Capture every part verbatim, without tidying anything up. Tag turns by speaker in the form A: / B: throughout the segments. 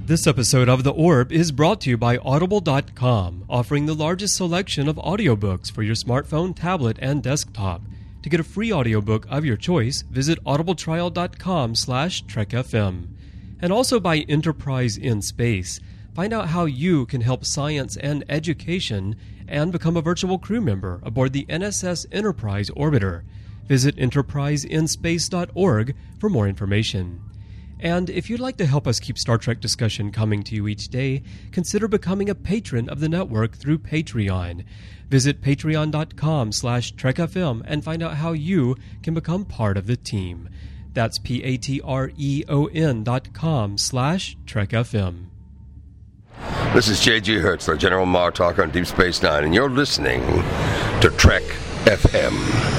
A: This episode of The Orb is brought to you by Audible dot com, offering the largest selection of audiobooks for your smartphone, tablet, and desktop. To get a free audiobook of your choice, visit audibletrial dot com slash trek F M. And also by Enterprise in Space. Find out how you can help science and education and become a virtual crew member aboard the N S S Enterprise Orbiter. Visit enterprise in space dot org for more information. And if you'd like to help us keep Star Trek discussion coming to you each day, consider becoming a patron of the network through Patreon. Visit patreon dot com slash trek F M and find out how you can become part of the team. That's P-A-T-R-E-O-N dot com slash trek F M.
B: This is J G Hertzler, General Martok on Deep Space Nine, and you're listening to Trek F M.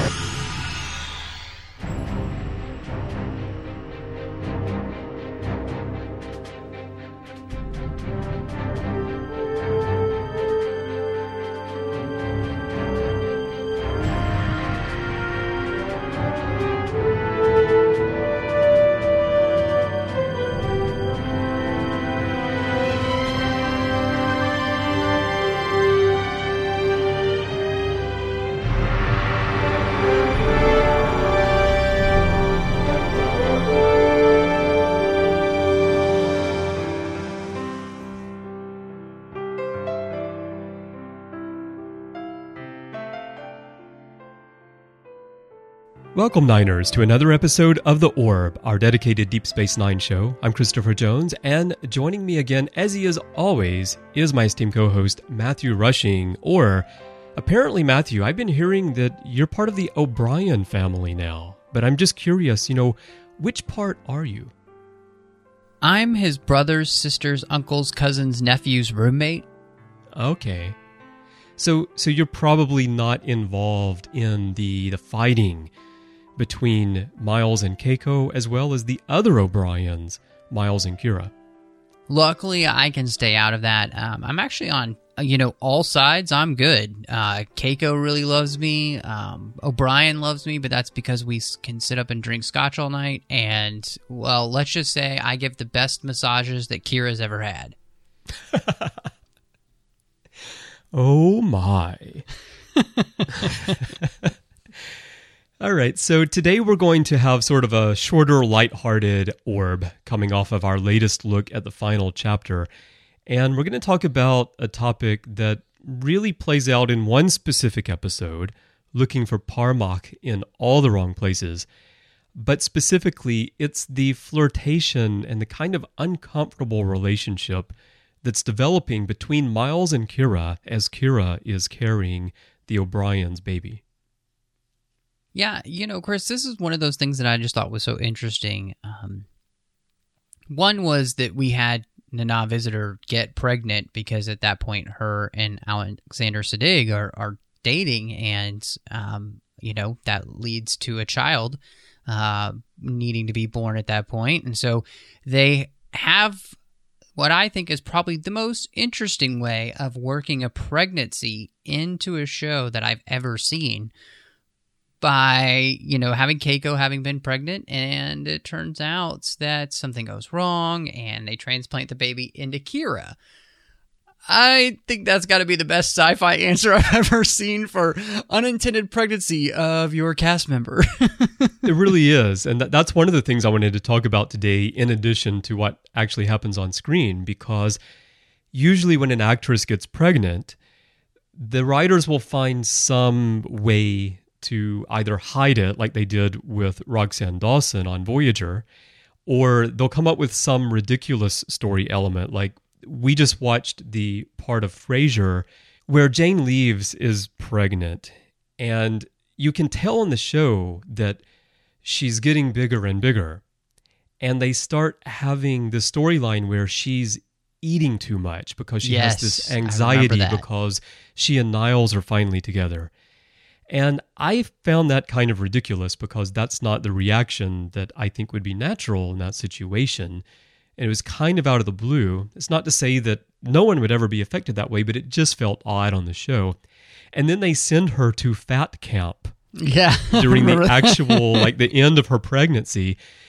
A: Welcome, Niners, to another episode of The Orb, our dedicated Deep Space Nine show. I'm Christopher Jones, and joining me again, as he is always, is my esteemed co-host, Matthew Rushing. Or, apparently, Matthew, I've been hearing that you're part of the O'Brien family now. But I'm just curious, you know, which part are you?
C: I'm his brother's, sister's, uncle's, cousin's, nephew's roommate.
A: Okay. So so you're probably not involved in the, the fighting between Miles and Keiko, as well as the other O'Briens, Miles and Kira.
C: Luckily, I can stay out of that. Um, I'm actually on, you know, all sides. I'm good. Uh, Keiko really loves me. Um, O'Brien loves me, but that's because we can sit up and drink scotch all night. And, well, let's just say I give the best massages that Kira's ever had.
A: Oh, my. All right, so today we're going to have sort of a shorter, lighthearted orb coming off of our latest look at the final chapter. And we're going to talk about a topic that really plays out in one specific episode, looking for Parmak in all the wrong places. But specifically, it's the flirtation and the kind of uncomfortable relationship that's developing between Miles and Kira as Kira is carrying the O'Brien's baby.
C: Yeah, you know, Chris, this is one of those things that I just thought was so interesting. Um, one was that we had Nana Visitor get pregnant because at that point her and Alexander Siddig are, are dating, and, um, you know, that leads to a child uh, needing to be born at that point. And so they have what I think is probably the most interesting way of working a pregnancy into a show that I've ever seen, by, you know, having Keiko having been pregnant, and it turns out that something goes wrong, and they transplant the baby into Kira. I think that's got to be the best sci-fi answer I've ever seen for unintended pregnancy of your cast member.
A: It really is, and that, that's one of the things I wanted to talk about today, in addition to what actually happens on screen, because usually when an actress gets pregnant, the writers will find some way to either hide it, like they did with Roxanne Dawson on Voyager, or they'll come up with some ridiculous story element. Like, we just watched the part of Frasier where Jane Leeves is pregnant, and you can tell in the show that she's getting bigger and bigger, and they start having the storyline where she's eating too much because she
C: yes,
A: has this anxiety because she and Niles are finally together. And I found that kind of ridiculous because that's not the reaction that I think would be natural in that situation. And it was kind of out of the blue. It's not to say that no one would ever be affected that way, but it just felt odd on the show. And then they send her to fat camp
C: Yeah.
A: during the actual, like the end of her pregnancy.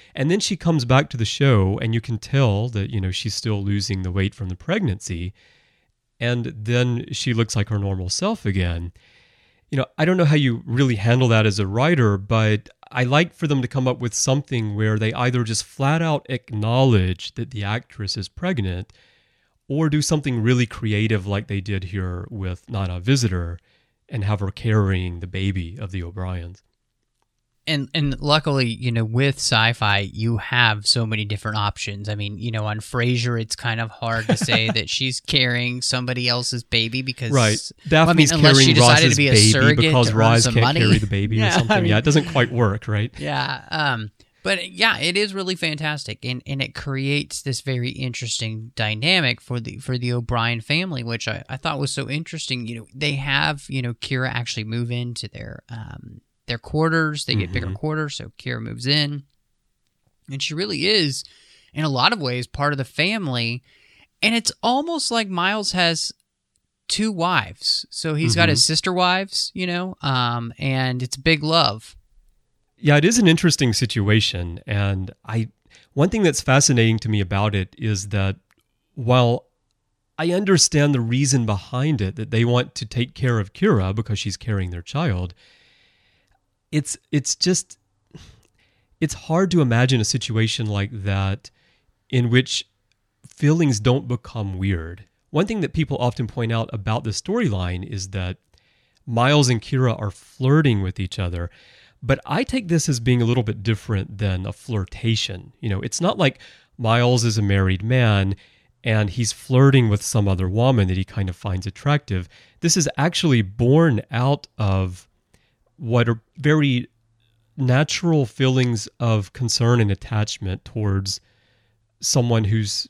A: And then she comes back to the show, and you can tell that, you know, she's still losing the weight from the pregnancy. And then she looks like her normal self again. You know, I don't know how you really handle that as a writer, but I like for them to come up with something where they either just flat out acknowledge that the actress is pregnant, or do something really creative like they did here with Nana Visitor and have her carrying the baby of the O'Briens.
C: And and luckily, you know, with sci-fi, you have so many different options. I mean, you know, on Frasier, it's kind of hard to say that she's carrying somebody else's baby because...
A: Right. Daphne's
C: well, I mean, unless
A: carrying
C: she decided
A: Ross's
C: to be a
A: baby
C: surrogate
A: because
C: to earn
A: Ross
C: some
A: can't
C: money.
A: carry the baby
C: Yeah,
A: or something.
C: I mean,
A: yeah, it doesn't quite work, right?
C: Yeah. Um, but yeah, it is really fantastic, and, and it creates this very interesting dynamic for the for the O'Brien family, which I, I thought was so interesting. You know, they have, you know, Kira actually move into their um their quarters. They get
A: Mm-hmm.
C: bigger quarters, so Kira moves in, and she really is, in a lot of ways, part of the family. And it's almost like Miles has two wives. So he's got
A: Mm-hmm.
C: his sister wives, you know, um, and it's big love.
A: Yeah, it is an interesting situation. And I, one thing that's fascinating to me about it is that while I understand the reason behind it, that they want to take care of Kira because she's carrying their child, it's it's just, it's hard to imagine a situation like that in which feelings don't become weird. One thing that people often point out about the storyline is that Miles and Kira are flirting with each other. But I take this as being a little bit different than a flirtation. You know, it's not like Miles is a married man and he's flirting with some other woman that he kind of finds attractive. This is actually born out of what are very natural feelings of concern and attachment towards someone who's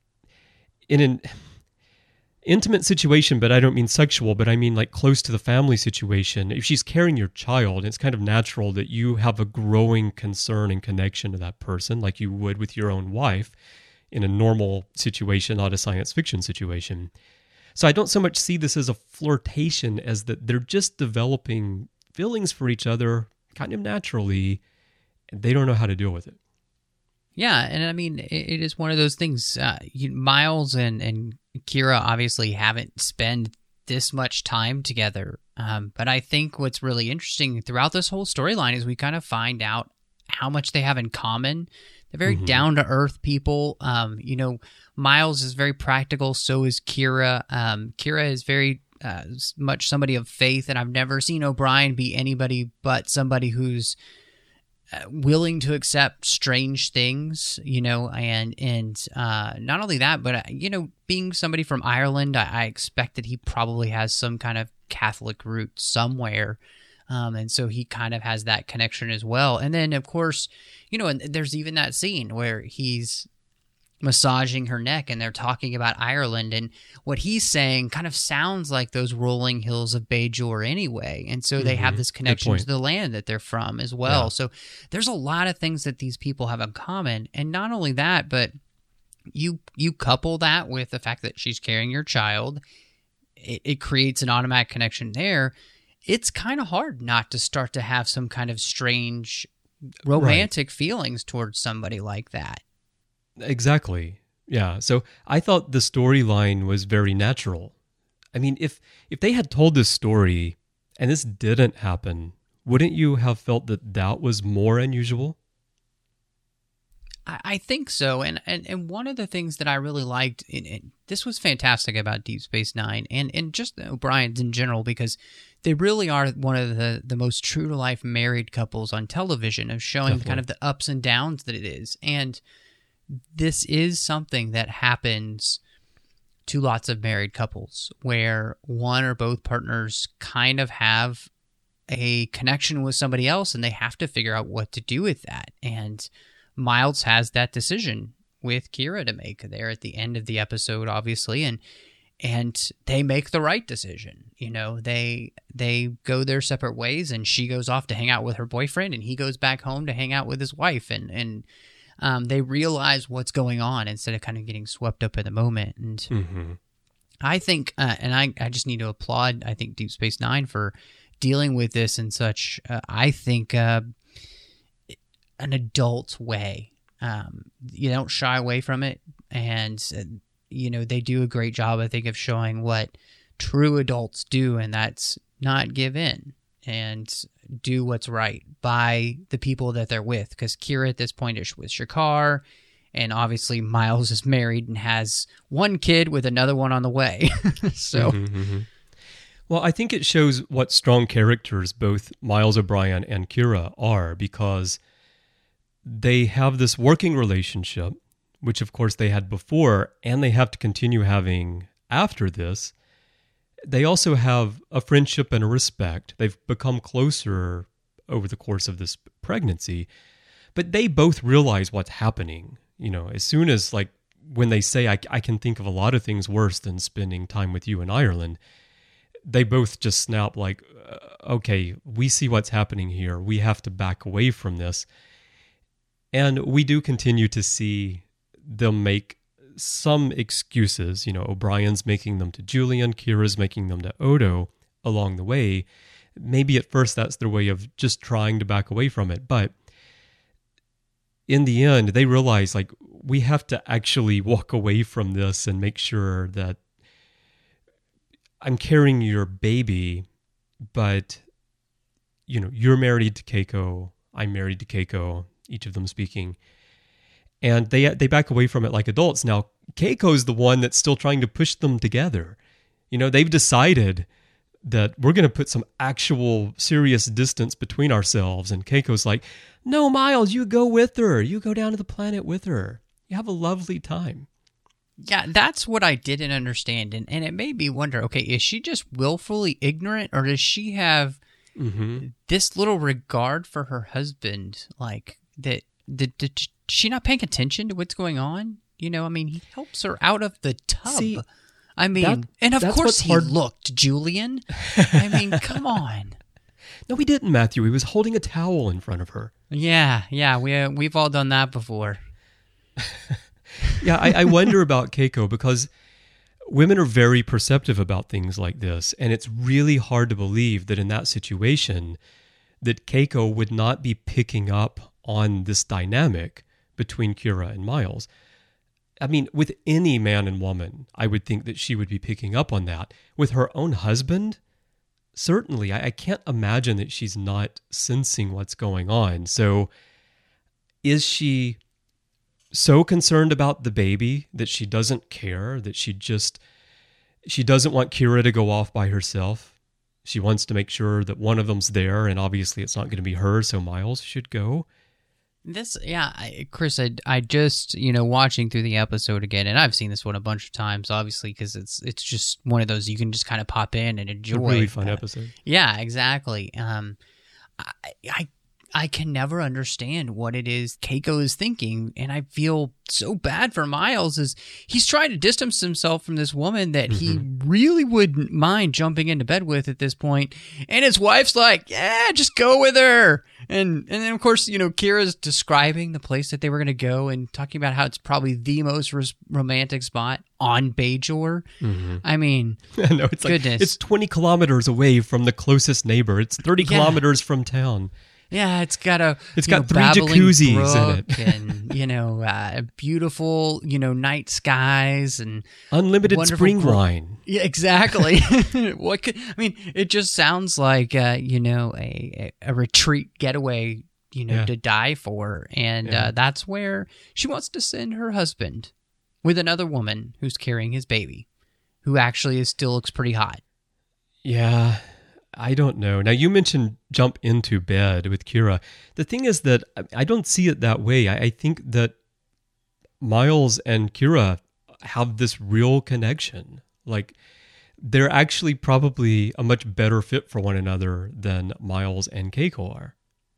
A: in an intimate situation, but I don't mean sexual, but I mean like close to the family situation. If she's carrying your child, it's kind of natural that you have a growing concern and connection to that person, like you would with your own wife in a normal situation, not a science fiction situation. So I don't so much see this as a flirtation as that they're just developing feelings for each other kind of naturally, and they don't know how to deal with it.
C: Yeah, and I mean, it, it is one of those things. Uh, you, Miles and, and Kira obviously haven't spent this much time together, um, but I think what's really interesting throughout this whole storyline is we kind of find out how much they have in common. They're very mm-hmm. down-to-earth people. Um, you know, Miles is very practical, so is Kira. Um, Kira is very uh, much somebody of faith, and I've never seen O'Brien be anybody but somebody who's Uh, willing to accept strange things, you know, and and uh, not only that, but, uh, you know, being somebody from Ireland, I, I expect that he probably has some kind of Catholic root somewhere. Um, and so he kind of has that connection as well. And then, of course, you know, and there's even that scene where he's massaging her neck and they're talking about Ireland, and what he's saying kind of sounds like those rolling hills of Bajor anyway, and so they mm-hmm. have this connection to the land that they're from as well. Yeah. So there's a lot of things that these people have in common, and not only that, but you you couple that with the fact that she's carrying your child, it, it creates an automatic connection there. It's kind of hard not to start to have some kind of strange romantic right. feelings towards somebody like that.
A: Exactly. Yeah. So I thought the storyline was very natural. I mean, if if they had told this story and this didn't happen, wouldn't you have felt that that was more unusual?
C: I, I think so. And, and and one of the things that I really liked, in, in, this was fantastic about Deep Space Nine and, and just the O'Briens in general, because they really are one of the, the most true-to-life married couples on television, of showing Definitely. kind of the ups and downs that it is. And this is something that happens to lots of married couples, where one or both partners kind of have a connection with somebody else and they have to figure out what to do with that. And Miles has that decision with Kira to make there at the end of the episode, obviously, and and they make the right decision. You know, they they go their separate ways, and she goes off to hang out with her boyfriend, and he goes back home to hang out with his wife, and and Um, they realize what's going on instead of kind of getting swept up in the moment. And mm-hmm. I think, uh, and I, I just need to applaud, I think, Deep Space Nine for dealing with this in such, uh, I think, uh, an adult way. Um, you don't shy away from it, and uh, you know they do a great job, I think, of showing what true adults do, and that's not give in and do what's right by the people that they're with. Because Kira at this point is with Shakaar, and obviously Miles is married and has one kid with another one on the way. so,
A: mm-hmm, mm-hmm. Well, I think it shows what strong characters both Miles O'Brien and Kira are, because they have this working relationship, which of course they had before, and they have to continue having after this. They also have a friendship and a respect. They've become closer over the course of this pregnancy, but they both realize what's happening. You know, as soon as, like, when they say, I, I can think of a lot of things worse than spending time with you in Ireland, they both just snap like, uh, okay, we see what's happening here. We have to back away from this. And we do continue to see them make some excuses. You know, O'Brien's making them to Julian, Kira's making them to Odo along the way. Maybe at first that's their way of just trying to back away from it. But in the end, they realize, like, we have to actually walk away from this and make sure that I'm carrying your baby, but, you know, you're married to Keiko, I'm married to Keiko, each of them speaking. And they they back away from it like adults. Now, Keiko's the one that's still trying to push them together. You know, they've decided that we're going to put some actual serious distance between ourselves. And Keiko's like, no, Miles, you go with her. You go down to the planet with her. You have a lovely time.
C: Yeah, that's what I didn't understand. And, and it made me wonder, okay, is she just willfully ignorant, or does she have mm-hmm. this little regard for her husband? Like, that, did, did she not paying attention to what's going on? You know, I mean, he helps her out of the tub.
A: See,
C: I mean,
A: that,
C: and of course he
A: hard.
C: looked, Julian. I mean, come on.
A: No, he didn't, Matthew. He was holding a towel in front of her.
C: Yeah, yeah, we, uh, we've all done that before.
A: Yeah, I, I wonder about Keiko, because women are very perceptive about things like this, and it's really hard to believe that in that situation that Keiko would not be picking up on this dynamic between Kira and Miles. I mean, with any man and woman, I would think that she would be picking up on that. With her own husband, certainly, I, I can't imagine that she's not sensing what's going on. So is she so concerned about the baby that she doesn't care, that she just, she doesn't want Kira to go off by herself? She wants to make sure that one of them's there, and obviously it's not going to be her, so Miles should go.
C: This, yeah, I, Chris, I, I just, you know, watching through the episode again, and I've seen this one a bunch of times, obviously, because it's it's just one of those you can just kind of pop in and enjoy.
A: It's a really fun uh, episode.
C: Yeah, exactly. Um, I, I I can never understand what it is Keiko is thinking, and I feel so bad for Miles as he's trying to distance himself from this woman that mm-hmm. he really wouldn't mind jumping into bed with at this point, and his wife's like, yeah, just go with her. And and then, of course, you know, Kira's describing the place that they were going to go and talking about how it's probably the most ros- romantic spot on Bajor. Mm-hmm. I mean,
A: no, it's
C: goodness.
A: Like, it's twenty kilometers away from the closest neighbor. It's thirty
C: yeah.
A: kilometers from town.
C: Yeah, it's got a
A: it's
C: got
A: know, three jacuzzis in it,
C: and you know, uh, beautiful, you know, night skies and
A: unlimited spring
C: gro-
A: wine.
C: Yeah, exactly. What could I mean? It just sounds like uh, you know a a retreat getaway, you know,
A: yeah.
C: to die for, and
A: yeah.
C: uh, that's where she wants to send her husband with another woman who's carrying his baby, who actually is, still looks pretty hot.
A: Yeah. I don't know. Now, you mentioned jump into bed with Kira. The thing is that I don't see it that way. I, I think that Miles and Kira have this real connection. Like, they're actually probably a much better fit for one another than Miles and Keiko are.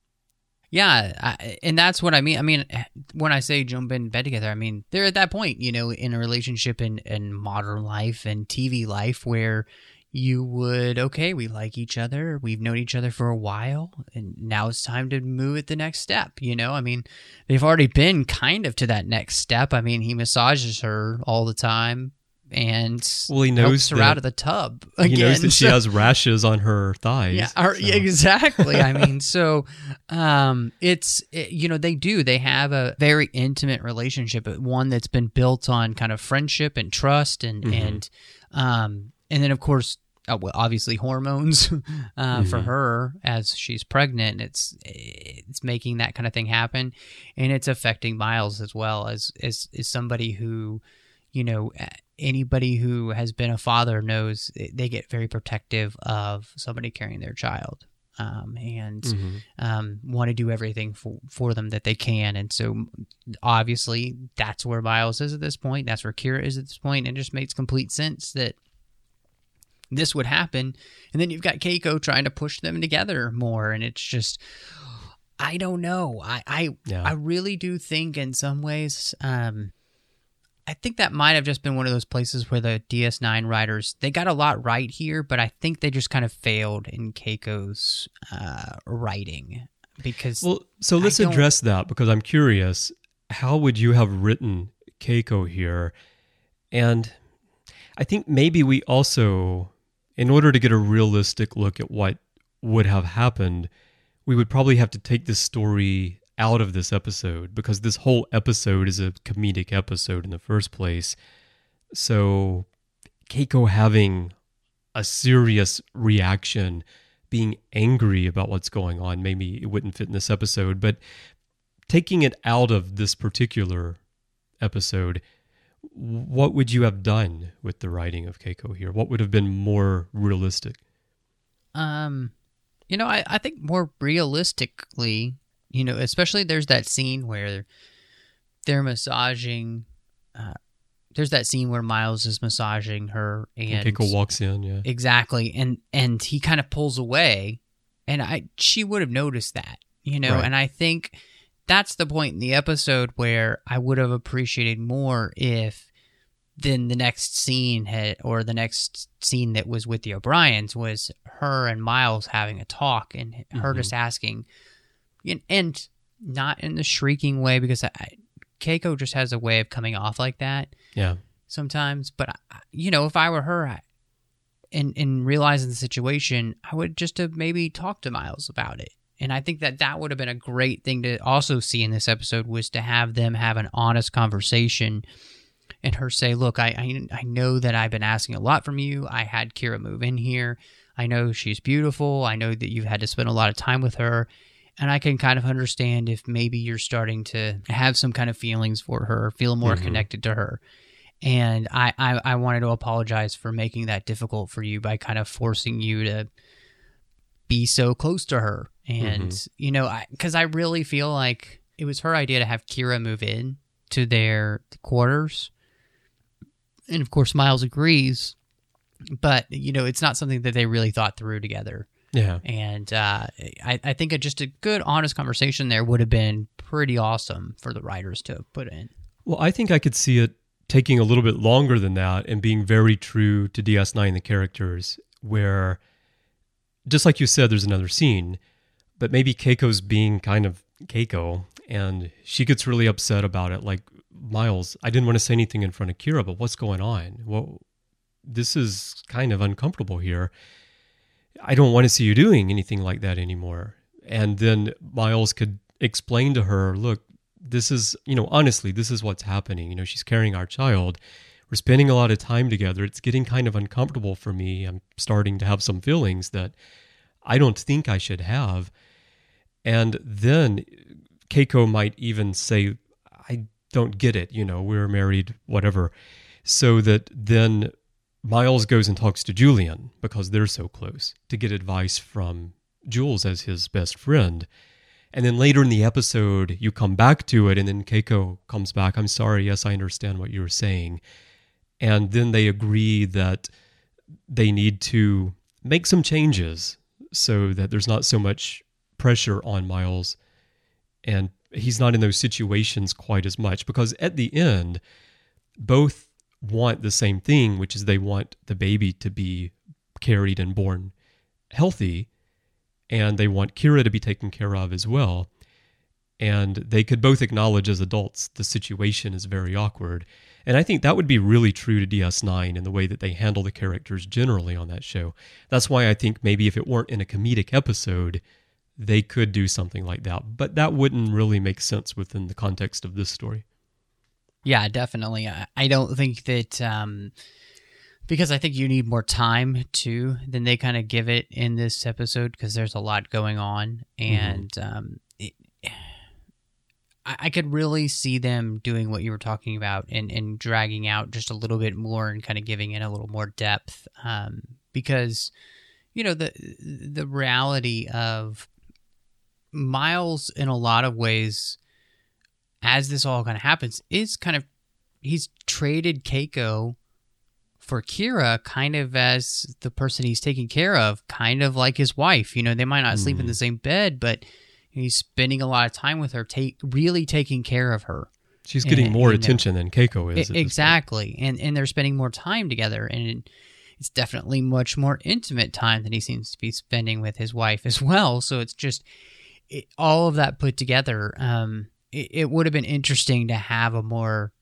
C: Yeah, I, and that's what I mean. I mean, when I say jump in bed together, I mean, they're at that point, you know, in a relationship in, in modern life and T V life where you would, okay, we like each other, we've known each other for a while, and now it's time to move at the next step, you know? I mean, they've already been kind of to that next step. I mean, he massages her all the time, and
A: well, he knows
C: helps her
A: that,
C: out of the tub again.
A: He knows that she
C: so,
A: has rashes on her thighs.
C: Yeah, or,
A: so.
C: yeah exactly. I mean, so um, it's, it, you know, they do. They have a very intimate relationship, one that's been built on kind of friendship and trust and, mm-hmm. and, um, and then, of course, Uh, well, obviously hormones uh, mm-hmm. for her as she's pregnant. It's it's making that kind of thing happen, and it's affecting Miles as well as as, as somebody who, you know, anybody who has been a father knows they get very protective of somebody carrying their child, um, and mm-hmm. um, want to do everything for, for them that they can. And so obviously that's where Miles is at this point. That's where Kira is at this point. And it just makes complete sense that this would happen. And then you've got Keiko trying to push them together more. And it's just, I don't know. I I, yeah. I really do think in some ways, um, I think that might have just been one of those places where the D S nine writers, they got a lot right here, but I think they just kind of failed in Keiko's uh, writing. Because
A: well, so let's address that, because I'm curious, how would you have written Keiko here? And I think maybe we also, in order to get a realistic look at what would have happened, we would probably have to take this story out of this episode, because this whole episode is a comedic episode in the first place. So Keiko having a serious reaction, being angry about what's going on, maybe it wouldn't fit in this episode, but taking it out of this particular episode, what would you have done with the writing of Keiko here? What would have been more realistic?
C: Um, you know, I, I think more realistically, you know, especially there's that scene where they're massaging, uh, there's that scene where Miles is massaging her and,
A: and Keiko walks in, yeah.
C: Exactly. And, and he kind of pulls away, and I, she would have noticed that, you know, right. And I think that's the point in the episode where I would have appreciated more if then the next scene had, or the next scene that was with the O'Briens was her and Miles having a talk, and mm-hmm. her just asking, and not in the shrieking way, because I, Keiko just has a way of coming off like that.
A: Yeah.
C: Sometimes, but I, you know, if I were her, I, and and realizing the situation, I would just have maybe talked to Miles about it. And I think that that would have been a great thing to also see in this episode, was to have them have an honest conversation and her say, look, I, I, I know that I've been asking a lot from you. I had Kira move in here. I know she's beautiful. I know that you've had to spend a lot of time with her. And I can kind of understand if maybe you're starting to have some kind of feelings for her, feel more mm-hmm. connected to her. And I, I, I wanted to apologize for making that difficult for you by kind of forcing you to be so close to her. And, mm-hmm. you know, because I, I really feel like it was her idea to have Kira move in to their quarters. And, of course, Miles agrees. But, you know, it's not something that they really thought through together.
A: Yeah.
C: And uh, I, I think just a good, honest conversation there would have been pretty awesome for the writers to put in.
A: Well, I think I could see it taking a little bit longer than that and being very true to D S nine, the characters, where, just like you said, there's another scene, but maybe Keiko's being kind of Keiko, and she gets really upset about it. Like, Miles, I didn't want to say anything in front of Kira, but what's going on? Well, this is kind of uncomfortable here. I don't want to see you doing anything like that anymore. And then Miles could explain to her, look, this is, you know, honestly, this is what's happening. You know, she's carrying our child. We're spending a lot of time together. It's getting kind of uncomfortable for me. I'm starting to have some feelings that I don't think I should have. And then Keiko might even say, I don't get it. You know, we're married, whatever. So that then Miles goes and talks to Julian, because they're so close, to get advice from Jules as his best friend. And then later in the episode, you come back to it, and then Keiko comes back. I'm sorry, yes, I understand what you were saying. And then they agree that they need to make some changes so that there's not so much pressure on Miles, and he's not in those situations quite as much. Because at the end, both want the same thing, which is they want the baby to be carried and born healthy, and they want Kira to be taken care of as well. and they could both acknowledge as adults the situation is very awkward. And I think that would be really true to D S nine in the way that they handle the characters generally on that show. That's why I think maybe if it weren't in a comedic episode, they could do something like that. But that wouldn't really make sense within the context of this story.
C: Yeah, definitely. I, I don't think that, um, because I think you need more time too than they kind of give it in this episode, because there's a lot going on. And mm-hmm. um, it, I, I could really see them doing what you were talking about and, and dragging out just a little bit more and kind of giving it a little more depth. Um, because, you know, the the reality of Miles in a lot of ways, as this all kind of happens, is kind of, he's traded Keiko for Kira kind of as the person he's taking care of, kind of like his wife. You know, they might not mm-hmm. sleep in the same bed, but he's spending a lot of time with her, take, really taking care of her.
A: She's getting
C: and,
A: more
C: and,
A: attention than Keiko is.
C: It, exactly. And and they're spending more time together, and it's definitely much more intimate time than he seems to be spending with his wife as well. So it's just, it, all of that put together, um, it, it would have been interesting to have a more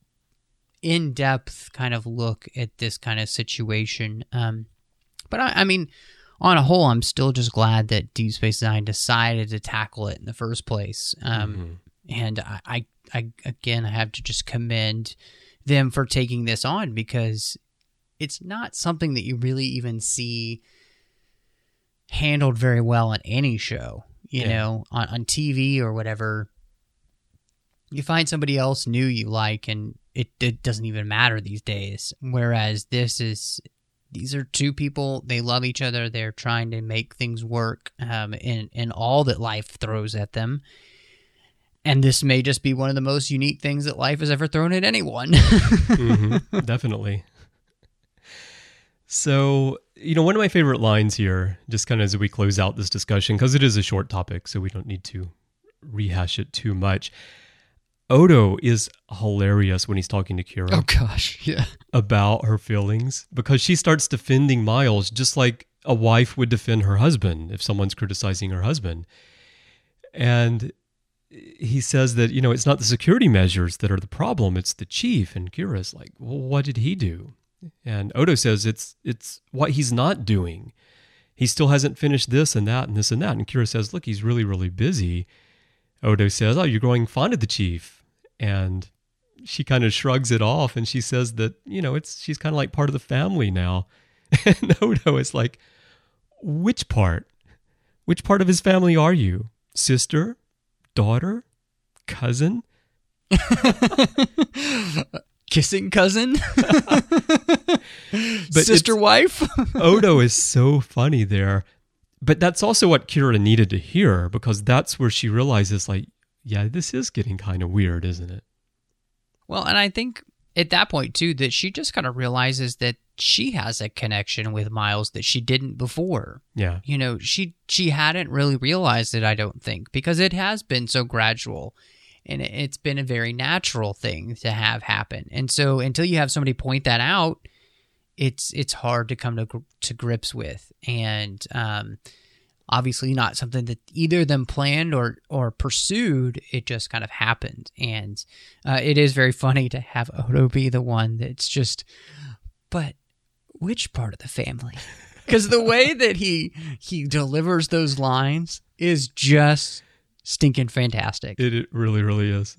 C: in-depth kind of look at this kind of situation. Um, but I, I mean, on a whole, I'm still just glad that Deep Space Nine decided to tackle it in the first place. Um, mm-hmm. And I, I, I, again, I have to just commend them for taking this on, because it's not something that you really even see handled very well on any show, you yeah. know, on, on T V or whatever. You find somebody else new you like, and it, it doesn't even matter these days. Whereas this is, these are two people, they love each other, they're trying to make things work um, in, in all that life throws at them. And this may just be one of the most unique things that life has ever thrown at anyone.
A: mm-hmm, definitely. So, you know, one of my favorite lines here, just kind of as we close out this discussion, because it is a short topic, so we don't need to rehash it too much. Odo is hilarious when he's talking to Kira.
C: Oh, gosh, yeah.
A: About her feelings, because she starts defending Miles just like a wife would defend her husband if someone's criticizing her husband. And he says that, you know, it's not the security measures that are the problem, it's the chief. And Kira's like, well, what did he do? And Odo says it's it's what he's not doing. He still hasn't finished this and that and this and that. And Kira says, look, he's really, really busy. Odo says, oh, you're growing fond of the chief. And she kind of shrugs it off, and she says that, you know, it's she's kind of like part of the family now. And Odo is like, which part? Which part of his family are you? Sister? Daughter? Cousin?
C: Kissing cousin?
A: But
C: sister wife?
A: Odo is so funny there. But that's also what Kira needed to hear, because that's where she realizes, like, yeah, this is getting kind of weird, isn't it?
C: Well, and I think at that point, too, that she just kind of realizes that she has a connection with Miles that she didn't before.
A: Yeah.
C: You know, she she hadn't really realized it, I don't think, because it has been so gradual, and it's been a very natural thing to have happen. And so until you have somebody point that out, it's it's hard to come to to grips with. And um obviously not something that either of them planned or, or pursued. It just kind of happened. And uh, it is very funny to have Odo be the one that's just, but which part of the family? Because the way that he he delivers those lines is just stinking fantastic.
A: It, it really, really is.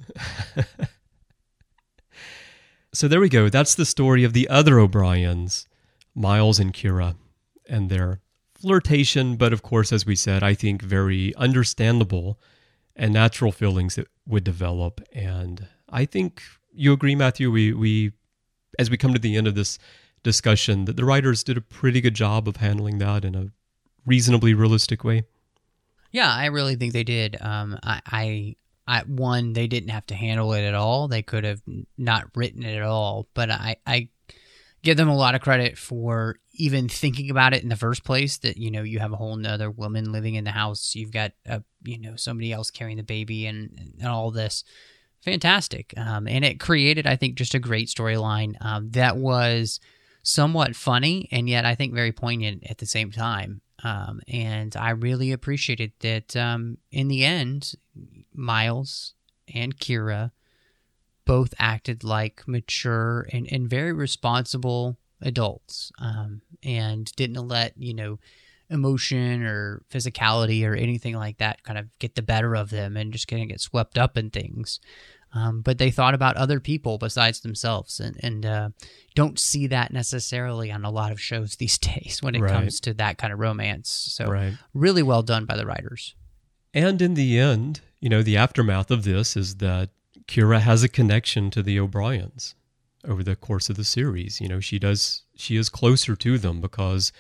A: So there we go. That's the story of the other O'Briens, Miles and Kira, and their flirtation, but of course, as we said, I think very understandable and natural feelings that would develop. And I think you agree, Matthew, we, we as we come to the end of this discussion, that the writers did a pretty good job of handling that in a reasonably realistic way.
C: Yeah, I really think they did. Um, I, I, I, one, they didn't have to handle it at all. They could have not written it at all, but I, I give them a lot of credit for even thinking about it in the first place, that, you know, you have a whole nother woman living in the house. You've got, a, you know, somebody else carrying the baby and, and all this. Fantastic. Um, and it created, I think, just a great storyline um, that was somewhat funny and yet I think very poignant at the same time. Um, and I really appreciated that um, in the end, Miles and Kira both acted like mature and, and very responsible adults, um, and didn't let, you know, emotion or physicality or anything like that kind of get the better of them and just kind of get swept up in things. Um, but they thought about other people besides themselves, and, and uh, don't see that necessarily on a lot of shows these days when it
A: right.
C: comes to that kind of romance. So
A: right.
C: really well done by the writers.
A: And in the end, you know, the aftermath of this is that Kira has a connection to the O'Briens over the course of the series. You know, she does, she is closer to them because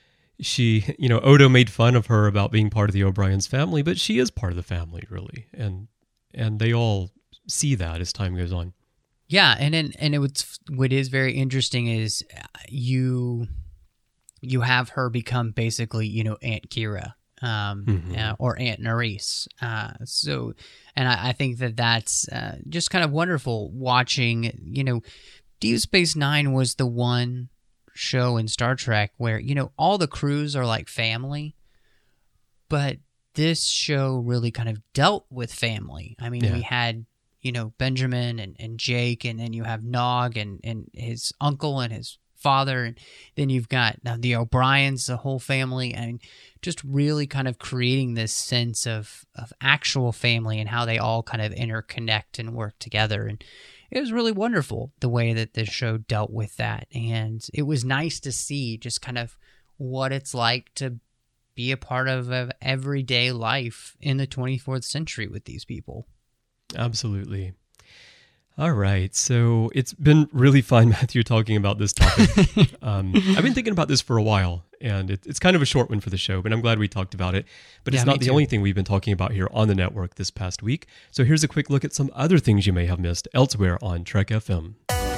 A: she, you know, Odo made fun of her about being part of the O'Briens family, but she is part of the family, really. And, and they all see that as time goes on.
C: Yeah, and and, and it was, what is very interesting is you you have her become basically, you know, Aunt Kira, um, mm-hmm. uh, or Aunt Nerys. Uh, so, and I, I think that that's uh, just kind of wonderful watching. You know, Deep Space Nine was the one show in Star Trek where, you know, all the crews are like family, but this show really kind of dealt with family. I mean, yeah. we had, you know, Benjamin and, and Jake, and then you have Nog and, and his uncle and his father, and then you've got now the O'Briens, the whole family, and just really kind of creating this sense of, of actual family and how they all kind of interconnect and work together. And it was really wonderful the way that the show dealt with that. And it was nice to see just kind of what it's like to be a part of, of everyday life in the twenty-fourth century with these people.
A: Absolutely. All right. So it's been really fun, Matthew, talking about this topic. um, I've been thinking about this for a while, and it, it's kind of a short one for the show, but I'm glad we talked about it. But yeah, it's not the too. only thing we've been talking about here on the network this past week. So here's a quick look at some other things you may have missed elsewhere on Trek F M.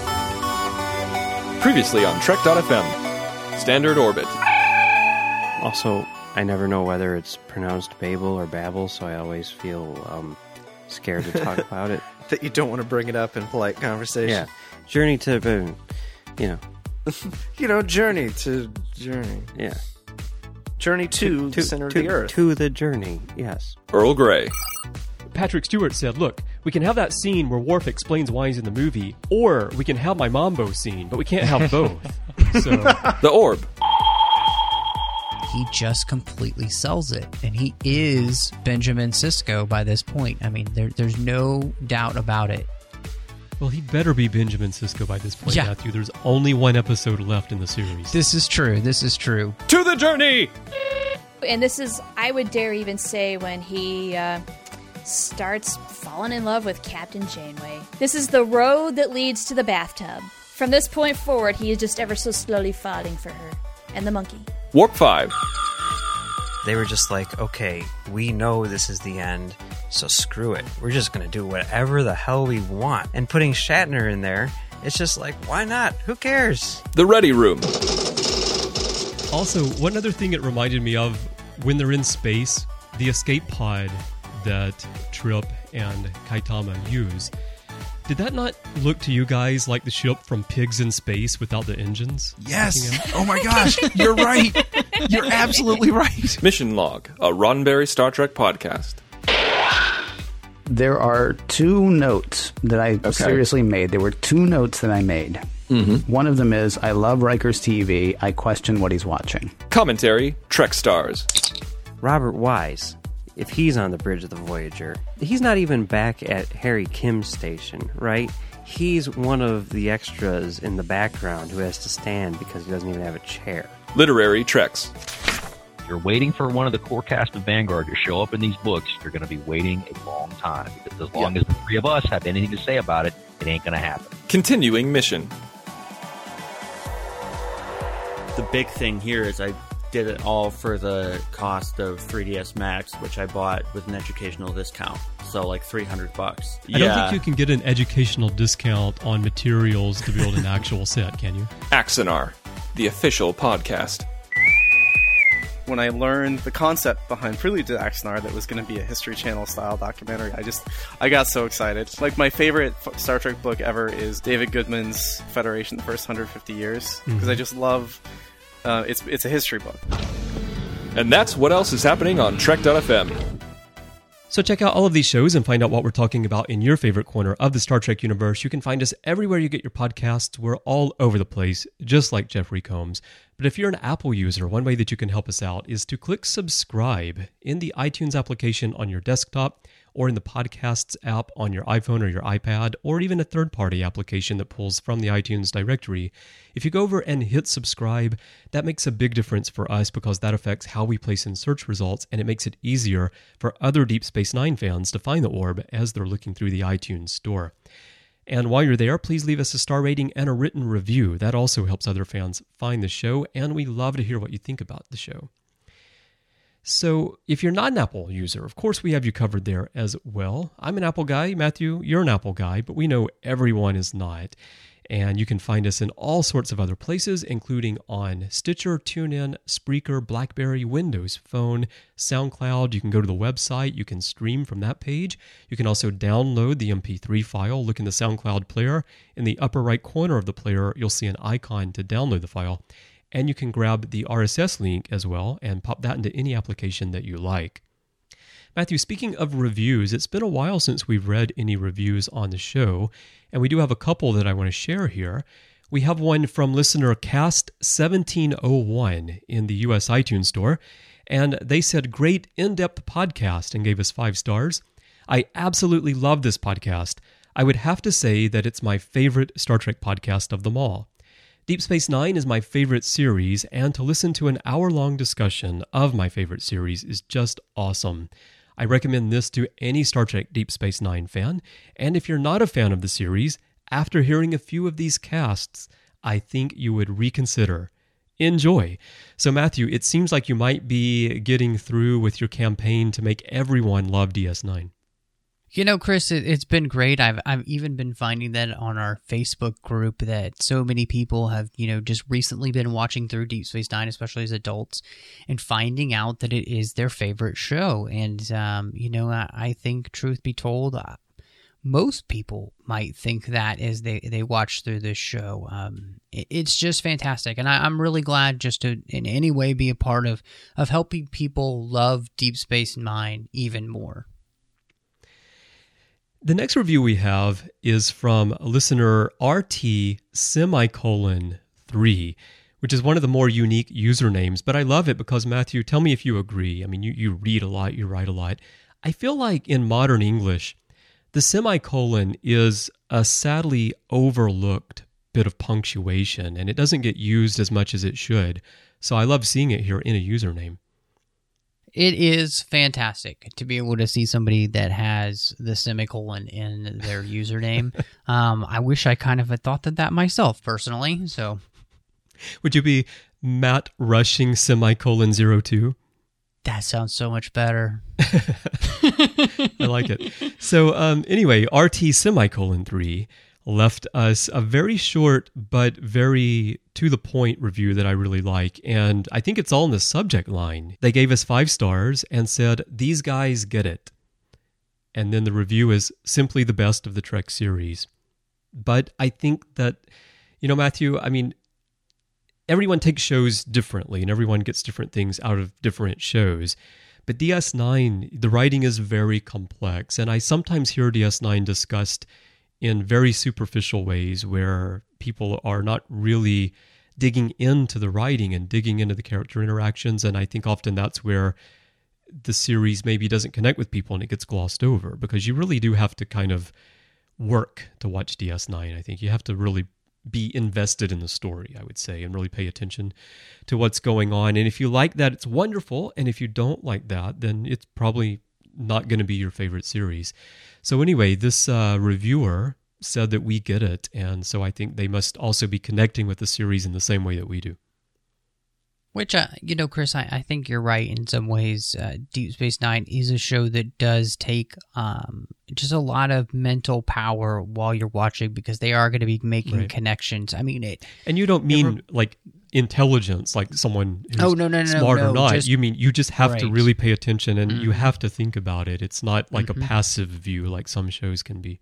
D: Previously on Trek dot F M, Standard Orbit.
E: Also, I never know whether it's pronounced Babel or Babel, so I always feel um, scared to talk about it.
F: That you don't want to bring it up in polite conversation.
E: Yeah. Journey to, uh, you know.
F: you know, journey to journey.
E: Yeah.
F: Journey to, to the center
E: to,
F: of the earth.
E: To the journey, yes.
D: Earl Grey.
A: Patrick Stewart said, look, we can have that scene where Worf explains why he's in the movie, or we can have my Mambo scene, but we can't have both. So
D: The Orb.
C: He just completely sells it, and he is Benjamin Sisko by this point. I mean, there, there's no doubt about it.
A: Well, he better be Benjamin Sisko by this point,
C: yeah.
A: Matthew. There's only one episode left in the series.
C: This is true. This is true.
D: To the journey!
G: And this is, I would dare even say, when he uh, starts falling in love with Captain Janeway. This is the road that leads to the bathtub. From this point forward, he is just ever so slowly falling for her. And the monkey.
D: Warp five.
H: They were just like, okay, we know this is the end, so screw it. We're just going to do whatever the hell we want. And putting Shatner in there, it's just like, why not? Who cares?
D: The Ready Room.
A: Also, one other thing it reminded me of, when they're in space, the escape pod that Trip and Kaitama use, did that not look to you guys like the ship from Pigs in Space without the engines?
I: Yes. Oh my gosh, you're right. You're absolutely right.
D: Mission Log, a Roddenberry Star Trek podcast.
J: There are two notes that I okay. seriously made. There were two notes that I made. Mm-hmm. One of them is, I love Riker's T V. I question what he's watching.
D: Commentary, Trek Stars.
E: Robert Wise. If he's on the bridge of the Voyager, he's not even back at Harry Kim's station, right? He's one of the extras in the background who has to stand because he doesn't even have a chair.
D: Literary Treks.
K: You're waiting for one of the core cast of Vanguard to show up in these books, you're going to be waiting a long time. Because as long yeah. as the three of us have anything to say about it, it ain't going to happen.
D: Continuing mission.
L: The big thing here is I did it all for the cost of three D S Max, which I bought with an educational discount. So like three hundred bucks.
A: I yeah. don't think you can get an educational discount on materials to build an actual set, can you?
D: Axanar, the official podcast.
F: When I learned the concept behind Prelude to Axanar, that was going to be a History Channel style documentary, I just, I got so excited. Like, my favorite Star Trek book ever is David Goodman's Federation, the First one hundred fifty years, because mm-hmm. I just love... Uh, it's it's a history book.
D: And that's what else is happening on Trek dot F M.
A: So check out all of these shows and find out what we're talking about in your favorite corner of the Star Trek universe. You can find us everywhere you get your podcasts. We're all over the place, just like Jeffrey Combs. But if you're an Apple user, one way that you can help us out is to click subscribe in the iTunes application on your desktop, or in the Podcasts app on your iPhone or your iPad, or even a third-party application that pulls from the iTunes directory. If you go over and hit subscribe, that makes a big difference for us because that affects how we place in search results, and it makes it easier for other Deep Space Nine fans to find the orb as they're looking through the iTunes store. And while you're there, please leave us a star rating and a written review. That also helps other fans find the show, and we love to hear what you think about the show. So if you're not an Apple user, of course we have you covered there as well. I'm an Apple guy. Matthew, you're an Apple guy, but we know everyone is not. And you can find us in all sorts of other places, including on Stitcher, TuneIn, Spreaker, BlackBerry, Windows Phone, SoundCloud. You can go to the website. You can stream from that page. You can also download the M P three file. Look in the SoundCloud player. In the upper right corner of the player, you'll see an icon to download the file. And you can grab the R S S link as well and pop that into any application that you like. Matthew, speaking of reviews, it's been a while since we've read any reviews on the show, and we do have a couple that I want to share here. We have one from listener Cast seventeen oh one in the U S iTunes store, and they said, great in-depth podcast, and gave us five stars. I absolutely love this podcast. I would have to say that it's my favorite Star Trek podcast of them all. Deep Space Nine is my favorite series, and to listen to an hour-long discussion of my favorite series is just awesome. I recommend this to any Star Trek Deep Space Nine fan, and if you're not a fan of the series, after hearing a few of these casts, I think you would reconsider. Enjoy. So Matthew, it seems like you might be getting through with your campaign to make everyone love D S nine.
C: You know, Chris, it, it's been great. I've I've even been finding that on our Facebook group that so many people have, you know, just recently been watching through Deep Space Nine, especially as adults, and finding out that it is their favorite show. And, um, you know, I, I think, truth be told, uh, most people might think that as they, they watch through this show. Um, it, it's just fantastic. And I, I'm really glad just to in any way be a part of, of helping people love Deep Space Nine even more.
A: The next review we have is from listener R T semicolon three, which is one of the more unique usernames, but I love it because, Matthew, tell me if you agree. I mean, you, you read a lot, you write a lot. I feel like in modern English, the semicolon is a sadly overlooked bit of punctuation, and it doesn't get used as much as it should. So I love seeing it here in a username.
C: It is fantastic to be able to see somebody that has the semicolon in their username. um, I wish I kind of had thought that that myself, personally. So,
A: would you be Matt Rushing semicolon zero two?
C: That sounds so much better.
A: I like it. So, um, anyway, R T semicolon three left us a very short but very to-the-point review that I really like, and I think it's all in the subject line. They gave us five stars and said, "These guys get it." And then the review is simply the best of the Trek series. But I think that, you know, Matthew, I mean, everyone takes shows differently, and everyone gets different things out of different shows. But D S nine, the writing is very complex, and I sometimes hear D S nine discussed in very superficial ways where people are not really digging into the writing and digging into the character interactions. And I think often that's where the series maybe doesn't connect with people and it gets glossed over, because you really do have to kind of work to watch D S nine. I think you have to really be invested in the story, I would say, and really pay attention to what's going on. And if you like that, it's wonderful. And if you don't like that, then it's probably not going to be your favorite series. So anyway, this uh, reviewer said that we get it, and so I think they must also be connecting with the series in the same way that we do.
C: Which, uh, you know, Chris, I, I think you're right in some ways. Uh, Deep Space Nine is a show that does take um, just a lot of mental power while you're watching, because they are going to be making right. connections. I mean, it.
A: And you don't mean never, like intelligence, like someone who's
C: oh, no, no, no,
A: smart
C: no,
A: or not.
C: Just,
A: you mean you just have
C: right.
A: to really pay attention, and
C: mm-hmm.
A: you have to think about it. It's not like
C: mm-hmm.
A: a passive view like some shows can be.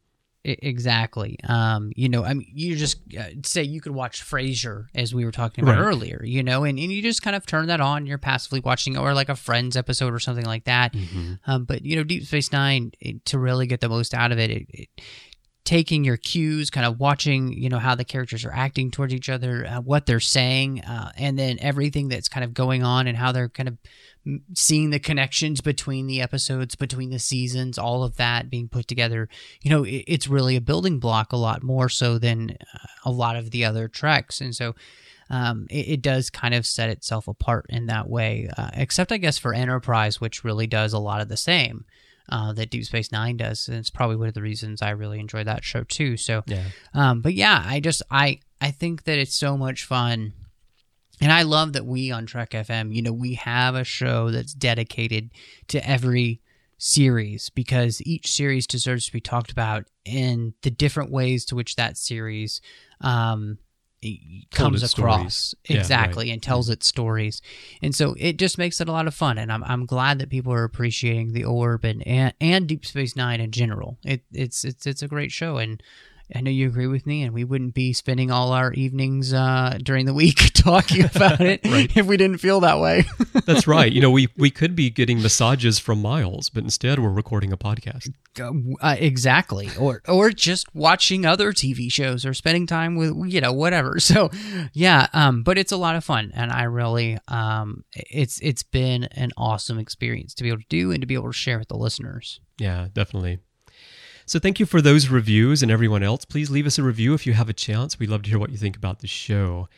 C: I- exactly. Um, you know, I mean, you just uh, say you could watch Frasier, as we were talking about
A: Right.
C: earlier, you know, and, and you just kind of turn that on, you're passively watching, or like a Friends episode or something like that.
A: Mm-hmm.
C: Um, but, you know, Deep Space Nine, it, to really get the most out of it, it, it taking your cues, kind of watching, you know, how the characters are acting towards each other, uh, what they're saying, uh, and then everything that's kind of going on and how they're kind of m- seeing the connections between the episodes, between the seasons, all of that being put together. You know, it, it's really a building block a lot more so than uh, a lot of the other Treks. And so um, it, it does kind of set itself apart in that way, uh, except I guess for Enterprise, which really does a lot of the same. Uh, that Deep Space Nine does, and it's probably one of the reasons I really enjoy that show too. So,
A: Yeah.
C: um, but yeah, I just I I think that it's so much fun, and I love that we on Trek F M, you know, we have a show that's dedicated to every series because each series deserves to be talked about in the different ways to which that series um, comes
A: its
C: across
A: stories. Yeah,
C: exactly
A: right.
C: and tells its stories, and so it just makes it a lot of fun. And I'm I'm glad that people are appreciating the Orb and and, and Deep Space Nine in general. It it's it's it's a great show, and I know you agree with me, and we wouldn't be spending all our evenings uh, during the week talking about it
A: Right.
C: if we didn't feel that way.
A: That's right. You know, we, we could be getting massages from Miles, but instead we're recording a podcast.
C: Uh, exactly, or or just watching other T V shows or spending time with, you know, whatever. So yeah, um, but it's a lot of fun, and I really um, it's it's been an awesome experience to be able to do and to be able to share with the listeners.
A: Yeah, definitely. So thank you for those reviews, and everyone else, please leave us a review if you have a chance. We'd love to hear what you think about the show.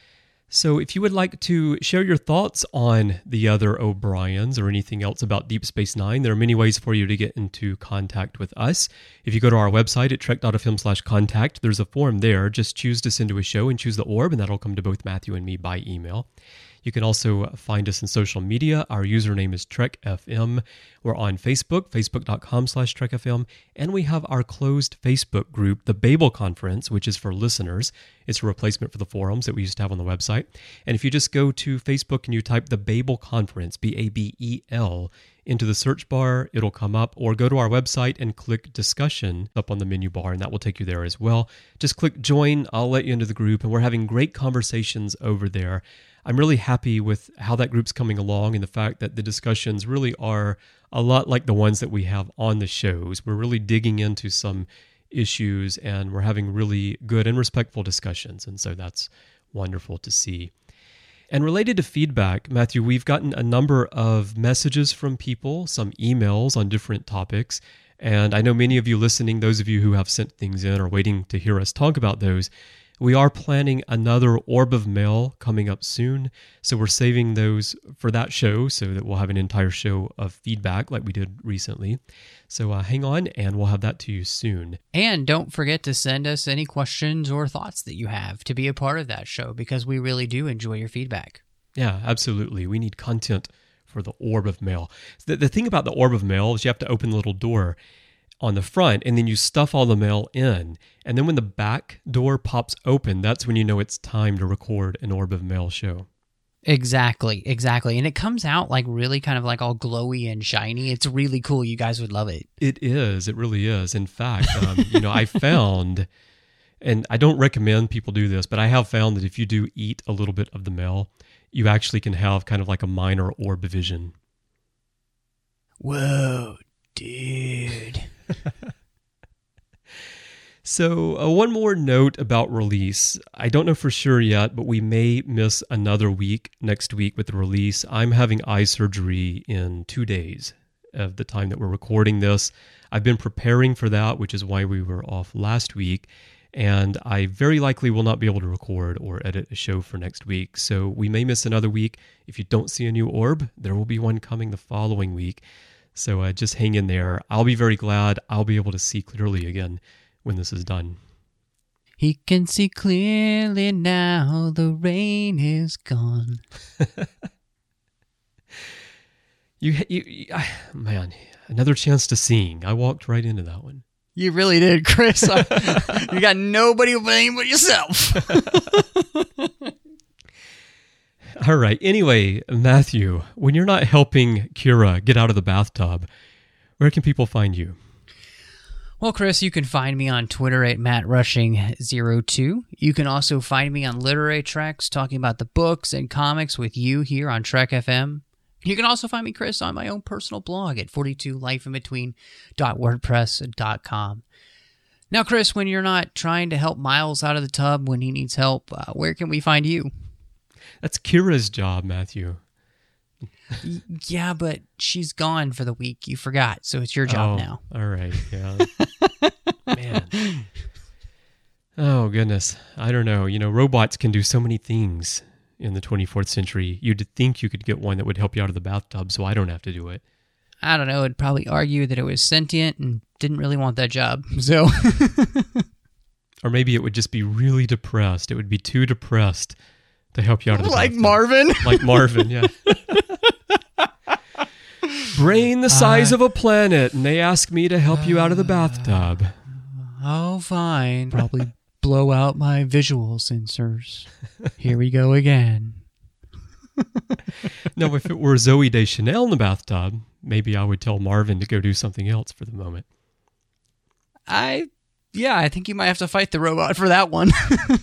A: So if you would like to share your thoughts on the other O'Briens or anything else about Deep Space Nine, there are many ways for you to get into contact with us. If you go to our website at trek.fm slash contact, there's a form there. Just choose to send to a show and choose the Orb, and that'll come to both Matthew and me by email. You can also find us in social media. Our username is TrekFM. We're on Facebook, facebook.com slash TrekFM. And we have our closed Facebook group, the Babel Conference, which is for listeners. It's a replacement for the forums that we used to have on the website. And if you just go to Facebook and you type the Babel Conference, B A B E L, into the search bar, it'll come up, or go to our website and click discussion up on the menu bar, and that will take you there as well. Just click join. I'll let you into the group, and we're having great conversations over there. I'm really happy with how that group's coming along and the fact that the discussions really are a lot like the ones that we have on the shows. We're really digging into some issues and we're having really good and respectful discussions. And so that's wonderful to see. And related to feedback, Matthew, we've gotten a number of messages from people, some emails on different topics. And I know many of you listening, those of you who have sent things in or waiting to hear us talk about those, we are planning another Orb of Mail coming up soon, so we're saving those for that show so that we'll have an entire show of feedback like we did recently. So uh, hang on, and we'll have that to you soon.
C: And don't forget to send us any questions or thoughts that you have to be a part of that show, because we really do enjoy your feedback.
A: Yeah, absolutely. We need content for the Orb of Mail. The, the thing about the Orb of Mail is you have to open the little door on the front, and then you stuff all the mail in. And then when the back door pops open, that's when you know it's time to record an Orb of Mail show.
C: Exactly, exactly. And it comes out like really kind of like all glowy and shiny. It's really cool. You guys would love it.
A: It is. It really is. In fact, um, you know, I found, and I don't recommend people do this, but I have found that if you do eat a little bit of the mail, you actually can have kind of like a minor orb vision.
C: Whoa, dude.
A: So uh, one more note about release. I don't know for sure yet, but we may miss another week next week with the release. I'm having eye surgery in two days of the time that we're recording this. I've been preparing for that, which is why we were off last week. And I very likely will not be able to record or edit a show for next week. So we may miss another week. If you don't see a new orb, there will be one coming the following week. So uh, just hang in there. I'll be very glad I'll be able to see clearly again when this is done.
C: He can see clearly now, the rain is gone.
A: you, you, you, man, another chance to sing. I walked right into that one.
C: You really did, Chris. You got nobody to blame but yourself.
A: All right. Anyway, Matthew, when you're not helping Kira get out of the bathtub, where can people find you?
C: Well, Chris, you can find me on Twitter at Matt Rushing zero two. You can also find me on Literary Treks, talking about the books and comics with you here on Trek F M. You can also find me, Chris, on my own personal blog at forty-two life in between dot wordpress dot com. Now, Chris, when you're not trying to help Miles out of the tub when he needs help, uh, where can we find you?
A: That's Kira's job, Matthew.
C: y- yeah, but she's gone for the week. You forgot, so it's your job
A: oh,
C: now.
A: All right, yeah. Man. Oh, goodness. I don't know. You know, robots can do so many things in the twenty-fourth century. You'd think you could get one that would help you out of the bathtub so I don't have to do it.
C: I don't know. It'd probably argue that it was sentient and didn't really want that job. So,
A: or maybe it would just be really depressed. It would be too depressed to help you out of the
C: like
A: bathtub.
C: Marvin.
A: Like Marvin, yeah. Brain the size uh, of a planet, and they ask me to help you out of the bathtub.
C: Oh, fine. Probably blow out my visual sensors. Here we go again.
A: No, if it were Zooey Deschanel in the bathtub, maybe I would tell Marvin to go do something else for the moment.
C: I, yeah, I think you might have to fight the robot for that one.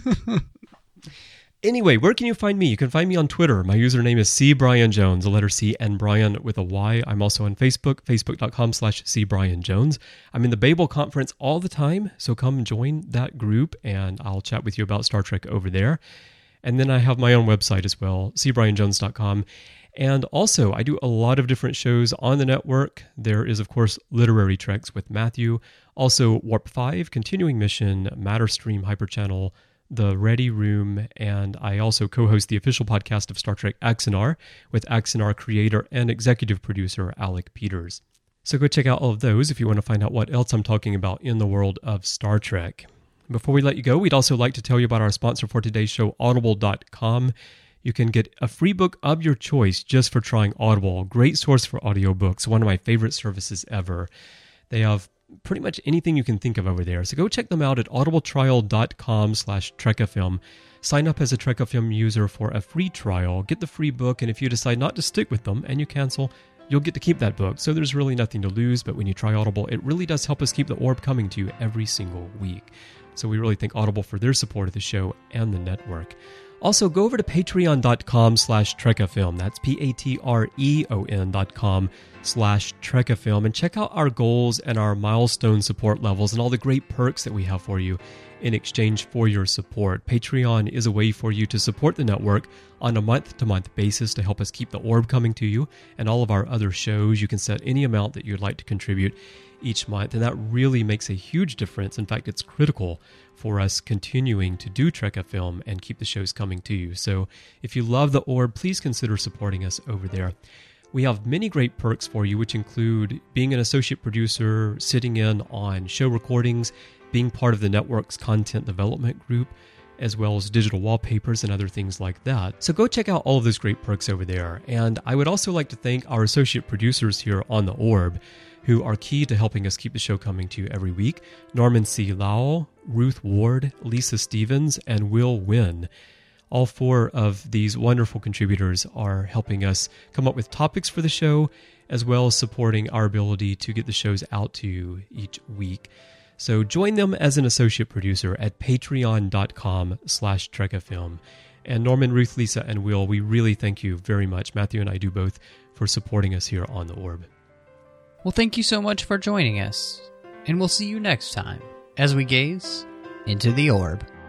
A: Anyway, where can you find me? You can find me on Twitter. My username is C Brian Jones, the letter C and Brian with a Y. I'm also on Facebook, facebook.com slash C Brian Jones. I'm in the Babel conference all the time, so come join that group and I'll chat with you about Star Trek over there. And then I have my own website as well, c brian jones dot com. And also, I do a lot of different shows on the network. There is, of course, Literary Treks with Matthew. Also, Warp five, Continuing Mission, Matterstream Hyperchannel, The Ready Room, and I also co-host the official podcast of Star Trek Axanar with Axanar creator and executive producer Alec Peters. So go check out all of those if you want to find out what else I'm talking about in the world of Star Trek. Before we let you go, we'd also like to tell you about our sponsor for today's show, audible dot com. You can get a free book of your choice just for trying Audible. Great source for audiobooks, one of my favorite services ever. They have pretty much anything you can think of over there. So go check them out at audibletrial.com slash trekfm. Sign up as a Trek F M user for a free trial. Get the free book, and if you decide not to stick with them and you cancel, you'll get to keep that book. So there's really nothing to lose, but when you try Audible, it really does help us keep the orb coming to you every single week. So we really thank Audible for their support of the show and the network. Also, go over to patreon.com slash trekfm. That's P-A-T-R-E-O-N dot com slash trekfm. And check out our goals and our milestone support levels and all the great perks that we have for you in exchange for your support. Patreon is a way for you to support the network on a month-to-month basis to help us keep the orb coming to you and all of our other shows. You can set any amount that you'd like to contribute each month, and that really makes a huge difference. In fact, it's critical for us continuing to do Trek F M and keep the shows coming to you. So if you love the orb, please consider supporting us over there. We have many great perks for you, which include being an associate producer, sitting in on show recordings, being part of the network's content development group, as well as digital wallpapers and other things like that. So go check out all of those great perks over there. And I would also like to thank our associate producers here on the orb, who are key to helping us keep the show coming to you every week. Norman C. Lowell, Ruth Ward, Lisa Stevens, and Will Wynn. All four of these wonderful contributors are helping us come up with topics for the show, as well as supporting our ability to get the shows out to you each week. So join them as an associate producer at patreon.com slash trekfm. And Norman, Ruth, Lisa, and Will, we really thank you very much. Matthew and I do both for supporting us here on the Orb.
C: Well, thank you so much for joining us, and we'll see you next time as we gaze into the orb.